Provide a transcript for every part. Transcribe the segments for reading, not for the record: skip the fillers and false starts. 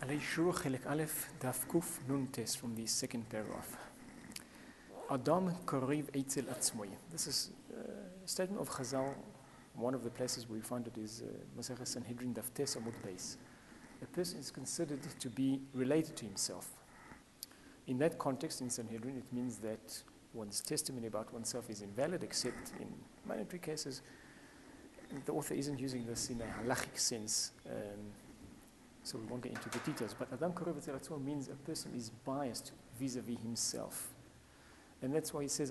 علي شروع خلق ألف داف كوف نون تيس from the second paragraph. Adam kariv eitzel atzmoy. This is a statement of Chazal. One of the places where we find it is Masechah Sanhedrin daf tes amud beis. A person is considered to be related to himself. In that context, in Sanhedrin, it means that one's testimony about oneself is invalid, except in mandatory cases. The author isn't using this in a halachic sense, so we won't get into the details. But Adam kariv eitzel atzmoy means a person is biased vis-a-vis himself. And that's why he says,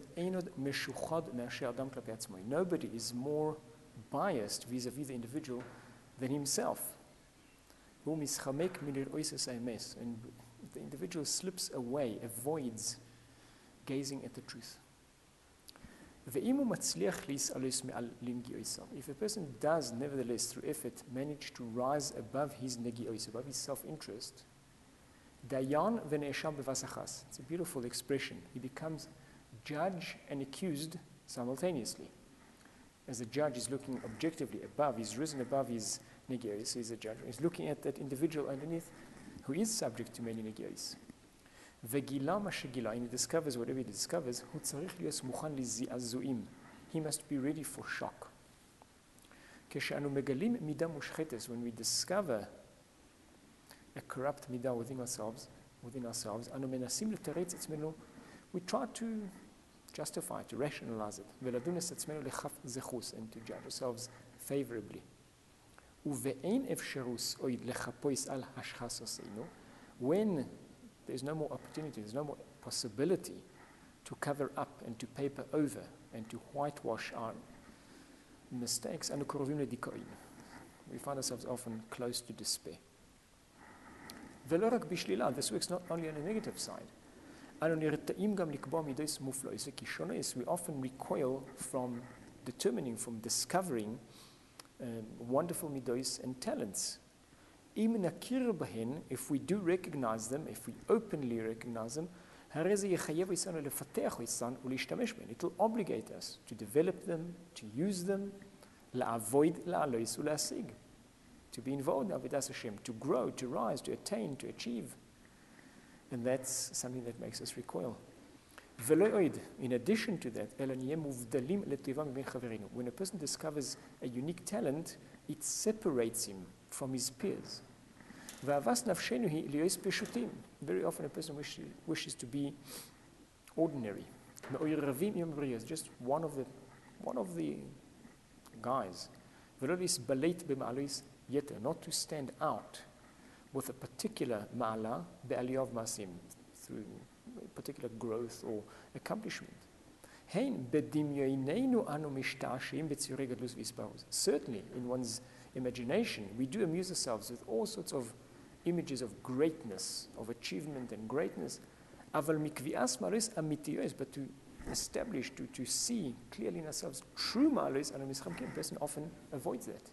nobody is more biased vis-a-vis the individual than himself. And the individual slips away, avoids gazing at the truth. If a person does, nevertheless, through effort, manage to rise above his negios, above his self-interest, Dayan v'ne'esham b'vasachas. It's a beautiful expression. He becomes judge and accused simultaneously. As the judge is looking objectively above, he's risen above his negios, he's a judge. He's looking at that individual underneath who is subject to many negios. V'gila mashagila, and he discovers whatever he discovers, hu tzarich liyos muchan lizi'azuim. He must be ready for shock. Keshe'anu megalim midah mushchetes, when we discover a corrupt midah within ourselves, we try to justify it, to rationalize it, and to judge ourselves favorably. When there's no more opportunity, there's no more possibility to cover up and to paper over and to whitewash our mistakes, we find ourselves often close to despair. This works not only on the negative side. We often recoil from determining, from discovering wonderful midos and talents. If we do recognize them, if we openly recognize them, it will obligate us to develop them, to use them, to be involved in Avodas Hashem, to grow, to rise, to attain, to achieve. And that's something that makes us recoil. In addition to that, when a person discovers a unique talent, it separates him from his peers. Very often a person wishes to be ordinary. Just one of the guys. Not to stand out with a particular ma'ala, be'aliyav masim, through particular growth or accomplishment. Certainly, in one's imagination, we do amuse ourselves with all sorts of images of greatness, of achievement and greatness. But to establish, to see clearly in ourselves true ma'alos, a person often avoids that.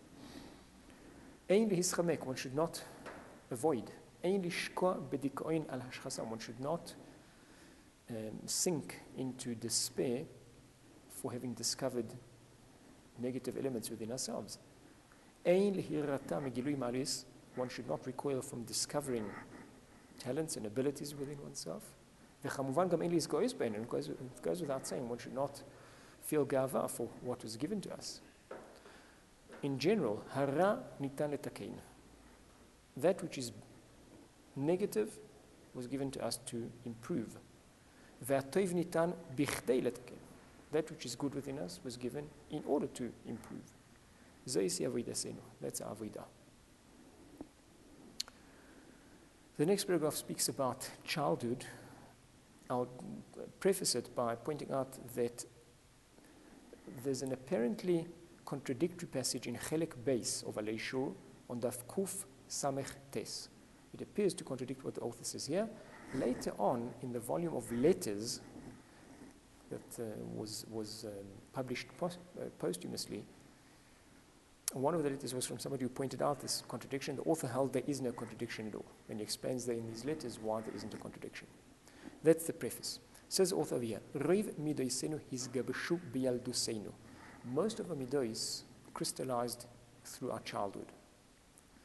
One should not avoid. One should not sink into despair for having discovered negative elements within ourselves. One should not recoil from discovering talents and abilities within oneself. It goes without saying, one should not feel gava for what was given to us. In general, hara nitan letakein. That which is negative was given to us to improve. V'atov nitan bichdei letakein. That which is good within us was given in order to improve. That's our avodah. The next paragraph speaks about childhood. I'll preface it by pointing out that there's an apparently contradictory passage in Chelek Beis of Alei Shur on Daf Kuf Samech Tes. It appears to contradict what the author says here. Later on, in the volume of letters that was published posthumously, one of the letters was from somebody who pointed out this contradiction. The author held there is no contradiction at all. And he explains there in these letters why there isn't a contradiction. That's the preface. Says the author here, Reiv midoisenu hisgabeshu biyalduseinu. Most of the midos crystallized through our childhood.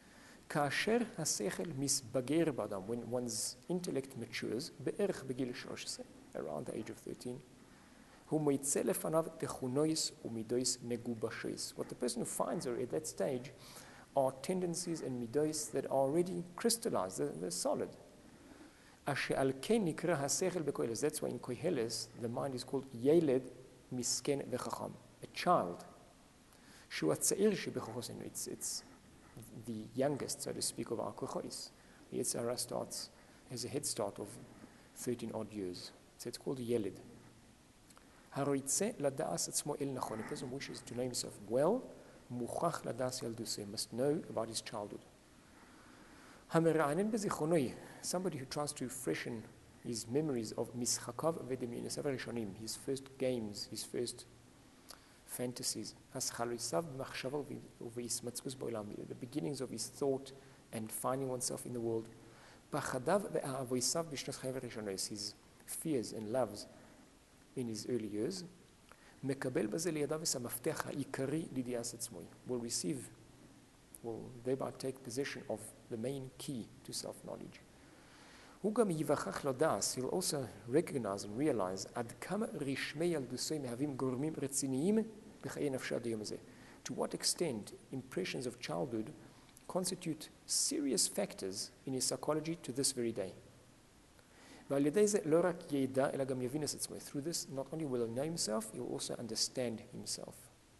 כאשר השכל מסבגר באדם, when one's intellect matures, בערך בגיל 13, around the age of 13, הוא מוצא לפניו תכונויס ומידויס מגובשויס. What the person who finds her at that stage are tendencies and midois that are already crystallized, they're solid. אשר על כן נקרא השכל בקהלס. That's why in Koheles the mind is called ילד מסכן וחכם, a child. שהוא הצעיר שבכוחותינו. It's the youngest, so to speak, of our kochos. Yetzirah starts, has a head start of 13 odd years. So it's called ילד. הרויצה לדעס עצמו אל נכון. A person wishes to know himself well, מוכח לדעס ילדוסי, must know about his childhood. המרענן בזיכרונוי, somebody who tries to freshen his memories of משחקיו ודמיונותיו הראשונים, his first games, his first fantasies, השחלויסיו במחשבה ובהסמצאוס בעולם, the beginnings of his thought and finding oneself in the world, פחדיו ואהבויסיו בשנות חייו הראשונות, his fears and loves in his early years, מקבל בזה לידיו את המפתח העיקרי לידיעת עצמו, will thereby take possession of the main key to self-knowledge. הוא גם יווכח לדעת, he'll also recognize and realize עד כמה רשמי ילדוסי מהווים גורמים רציניים בחיי נפשו עד היום הזה. To what extent impressions of childhood constitute serious factors in his psychology to this very day. ועל ידי זה לא רק ידע, אלא גם יבין את עצמו. Through this, not only will he know himself, he will also understand himself.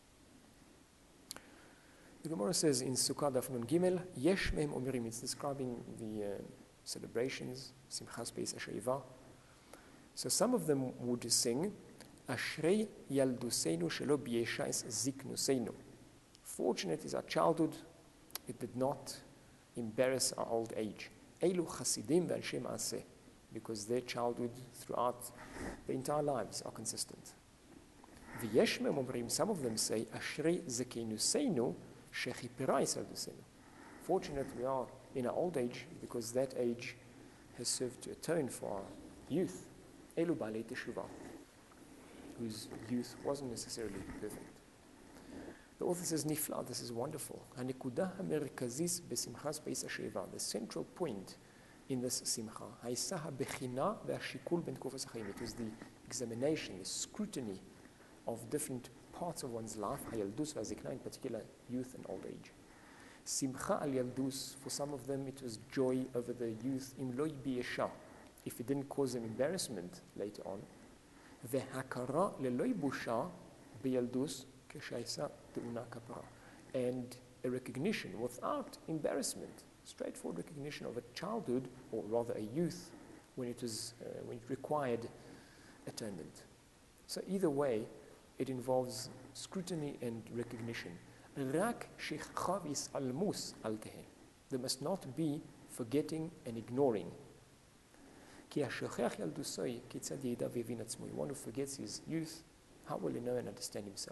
The Gemara says in Sukkah Daf Nun Gimel, Yesh mehem omerim, it's describing the celebrations, Simchas Beis Ashayva. So some of them would sing, Ashrei Yalduseinu Shelo Bieshais Ziknuseinu. Fortunate is our childhood, it did not embarrass our old age. Eilu Chasidim ve'Anshe Ma'aseh, because their childhood throughout their entire lives are consistent. V'yesh mehem omerim, some of them say, Ashrei Zekenuseinu Shechipirai Yalduseinu. Fortunate we are in our old age, because that age has served to atone for our youth. Elu Baalei Teshuvah, whose youth wasn't necessarily perfect. The author says, Nifla, this is wonderful. Hanekudah hamerkazis besimchas beis hasheva. The central point in this simcha, haisa habechina ve'ashikul ben tkufas hachayim. It was the examination, the scrutiny of different parts of one's life, hayaldus ve'azikna, in particular youth and old age. Simcha al yaldus, for some of them it was joy over the youth, im loy biyesha, if it didn't cause them embarrassment later on. Ve'hakara leloy busha biyaldus keshaysa te'una kapara. And a recognition without embarrassment, straightforward recognition of a childhood, or rather a youth, when it required atonement. So either way, it involves scrutiny and recognition. Rak shechavis almus altehe. There must not be forgetting and ignoring. Ki hashechach yaldusoi kitzad yeda v'yevin atzmo. One who forgets his youth, how will he know and understand himself?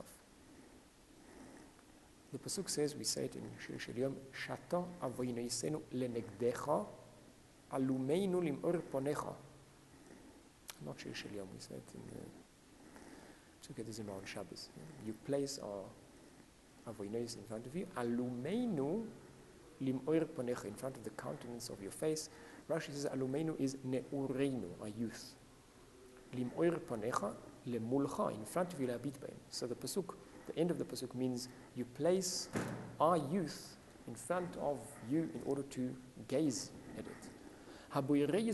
The pasuk says, we say it in Shir Shel Yom, Shata avoyno yisenu lenegdecha alumeinu lim'or ponecha. Not Shir Shel Yom, we say it in the Tzukah Zimra on Shabbos. You place our avoynos in front of you, alumeinu lim'or ponecha, in front of the countenance of your face. Rashi says, alumeinu is ne'ureinu, our youth. Lim'or ponecha lemulcha, in front of you labit b'hem. So the pasuk, the end of the pasuk means you place our youth in front of you in order to gaze at it. HaKadosh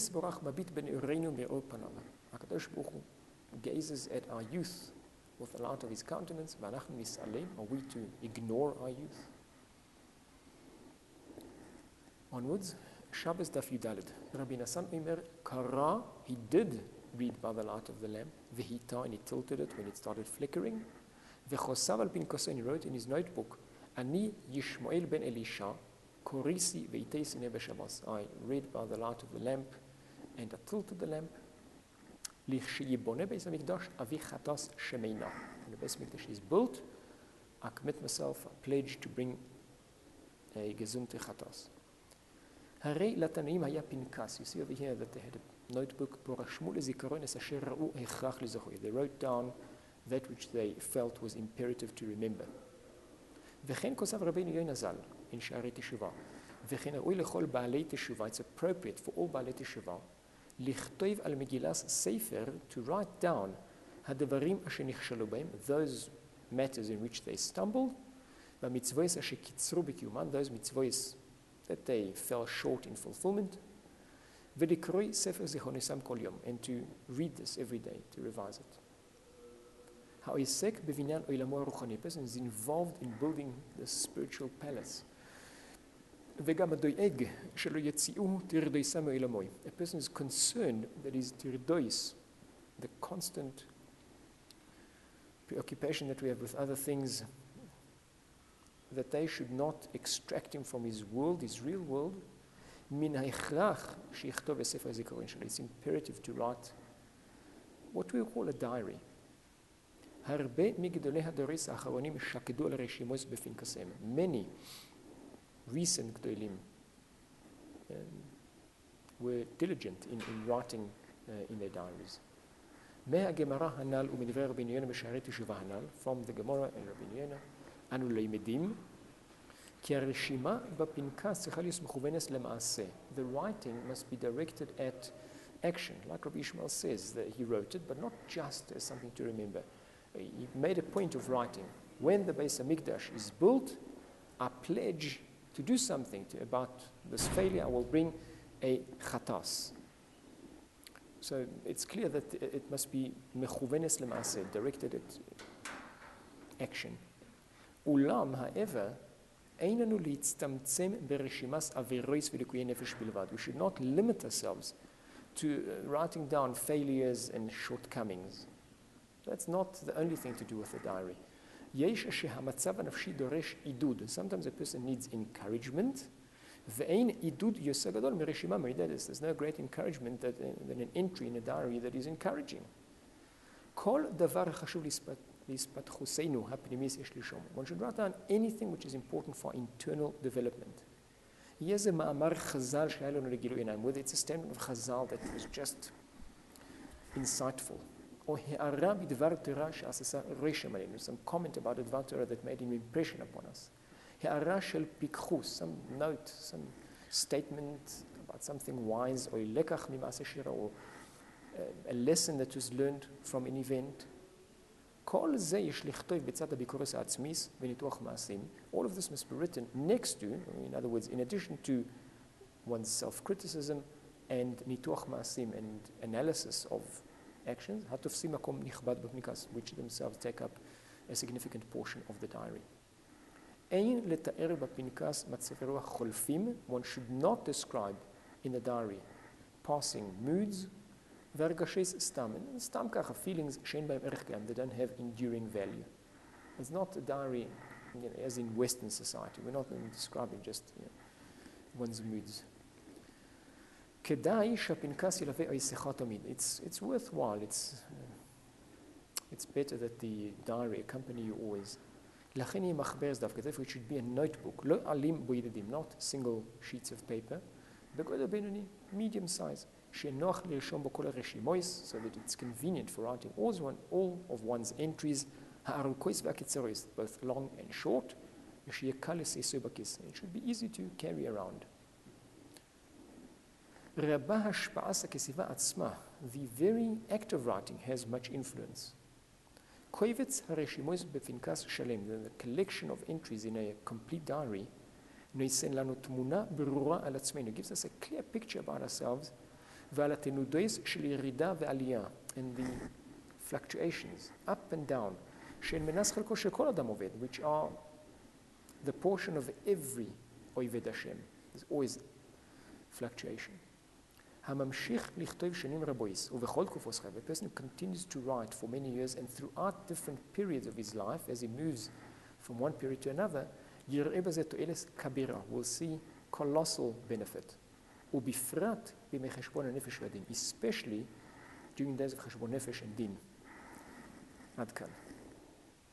Baruch Hu gazes at our youth with the light of his countenance. Are we to ignore our youth? Onwards, Shabbos Daf Yudalid. Rabbi Nassan Omer Kara, he did read by the light of the lamp. V'hita, and he tilted it when it started flickering. V'chosav al pinkoso, and he wrote in his notebook, Ani Yishmael ben Elisha, Korisi ve'itei sineh b'Shabbos. I read by the light of the lamp, and I tilted the lamp. Lichsheyiboneh beis hamikdash avi chatas shemeina. When the Beis Hamikdash is built, I commit myself, I pledge to bring a gezumte chatas. Harei latanaim haya pinkas. You see over here that they had a notebook. They wrote down that which they felt was imperative to remember. V'chen kosav Rabbeinu Yonah Zal in Sha'arei Teshuvah. וכן ראוי לכל בעלי תשובה, it's appropriate for all בעלי תשובה, לכתוב על מגילת ספר, to write down, הדברים אשר נכשלו בהם, those matters in which they stumbled, והמצוות אשר קיצרו בקיומן, those מצוות that they fell short in fulfillment, ולקרוא ספר זיכרונם כל יום, and to read this every day, to revise it. העוסק בבניין עולמו הרוחני, a person is involved in building the spiritual palace. וגם הדואג שלא יציאו תרדויסם מעולמוי. A person is concerned that his tirdois, the constant preoccupation that we have with other things, that they should not extract him from his world, his real world. מן ההכרח שיכתוב בספר הזיכרון שלו. It's imperative to write what we call a diary. הרבה מגדולי הדורות האחרונים שקדו על רשימות בפנקסיהם. Many recent גדולים were diligent in writing in their diaries. מהגמרא הנ"ל ומדברי רבי יונה בשערי תשובה הנ"ל, from the Gemara and רבי יונה, אנו למדים כי הרשימה בפנקס צריכה להיות מכוונת למעשה. The writing must be directed at action, like Rabbi Ishmael says, that he wrote it, but not just as something to remember. He made a point of writing. When the Beis HaMikdash is built, I pledge to do something about this failure. I will bring a khatas. So it's clear that it must be מכוונת למעשה, directed at action. אולם, however, איננו להצטמצם ברשימת עבירות וליקויי נפש בלבד. We should not limit ourselves to writing down failures and shortcomings. That's not the only thing to do with a diary. יש שהמצב הנפשי דורש עידוד. Sometimes a person needs encouragement. ואין עידוד יותר גדול מרשימה מעודדת. There's no great encouragement than an entry in a diary that is encouraging. כל דבר חשוב להספתחותנו הפנימית יש לשום. One should write down anything which is important for internal development. יהיה זה מאמר חז"ל שהיה לנו לגילוי עיניים, whether it's a statement of חז"ל that was just insightful, או הערה בדבר תורה שעשה רשם עלינו, some comment about a דבר תורה that made an impression upon us. הערה של פיקחוס, some note, some statement about something wise, או לקח ממעשה שירה, או a lesson that was learned from an event. כל זה יש לכתוב בצד הביקורת העצמית וניתוח מעשים. All of this must be written next to, in other words, in addition to one's self-criticism and ניתוח מעשים and analysis of actions, התופסים מקום נכבד בפנקס, which themselves take up a significant portion of the diary. אין לתאר בפנקס מצבי רוח חולפים. One should not describe in the diary passing moods, והרגשי סתם, סתם ככה, feelings שאין בהם ערך קיים, they don't have enduring value. It's not a diary, as in Western society. We're not describing just one's moods. כדאי שהפנקס ילווה עיסך תמיד. It's worthwhile, it's better that the diary accompany you always. לכן יהיה מחבר דווקא, therefore it should be a notebook, לא עלים בודדים, not single sheets of paper, בגודל בינוני, medium size. שנוח לרשום בכל הרשימות, so that it's convenient for writing all of one's entries, הארוכות והקצרות, both long and short, ושיהיה קל לסייסו בכיס. It should be easy to carry around. רבה השפעה הכתיבה עצמה. The very act of writing has much influence. קובץ הרשימות בפנקס שלם, the collection of entries in a complete diary, נותן לנו תמונה ברורה על עצמנו, gives us a clear picture about ourselves, ועל התנודות של ירידה ועלייה, and the fluctuations, up and down, שהן מנס חלקו של כל אדם עובד, which are the portion of every עובד השם. There's always fluctuation. הממשיך לכתוב שנים רבות, ובכל תקופות חייו, a person continues to write for many years, and throughout different periods of his life, as he moves from one period to another, יראה בזה תועלת כבירה, will see colossal benefit. ובפרט בימי חשבון הנפש והדין, especially during days of חשבון נפש and דין. עד כאן.